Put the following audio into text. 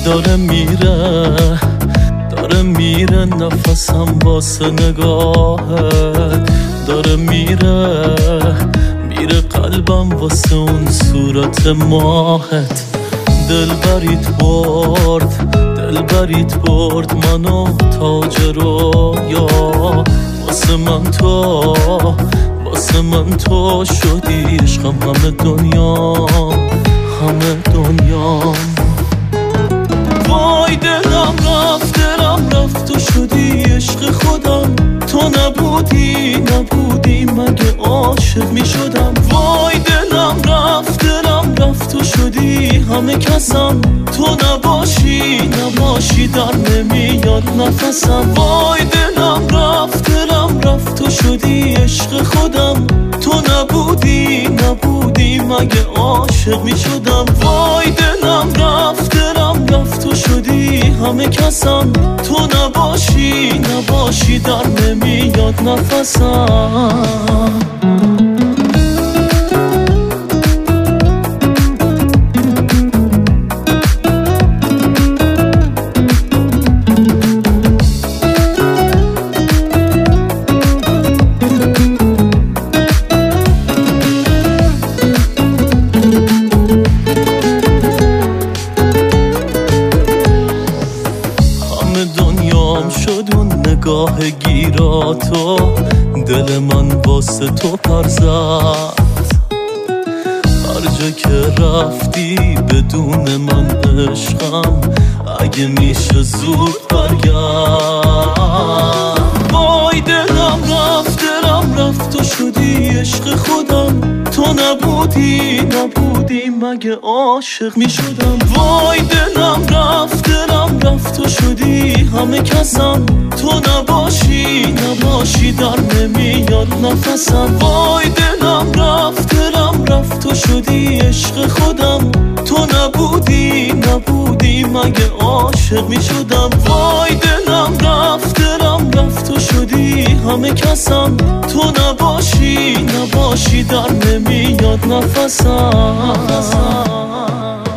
داره میره نفسم واسه نگاهت، داره میره قلبم واسه اون صورت ماهت. دلبریت برد منو تاج رویا، واسه من تو شدی عشقم، همه دنیام وای دلم رفت تو شدی عشق خودم، تو نبودی مگه عاشق می شدم. وای دلم رفت تو شدی همه کسم، تو نباشی در نمیاد نفسم. وای دلم رفت تو شدی عشق خودم، تو نبودی مگه عاشق می شدم. وای دلم رفت تو شدی همه کسم، تو نباشی در نمیاد نفسم. شد اون نگاه گیراتو، دل من واسه تو پر زد. هر جا که رفتی بدون من عشقم، اگه میشه زود برگرد. وای دلم رفت تو شدی عشق خودم، تو نبودی مگه عاشق میشدم. وای دلم رفت تو شدی همه کسم، تو نباشی در نمیاد نفسم. وای دلم رفت تو شدی عشق خودم، تو نبودی مگه عاشق میشدم. وای دلم رفت تو شدی همه کسم، تو نباشی در نمیاد نفسم.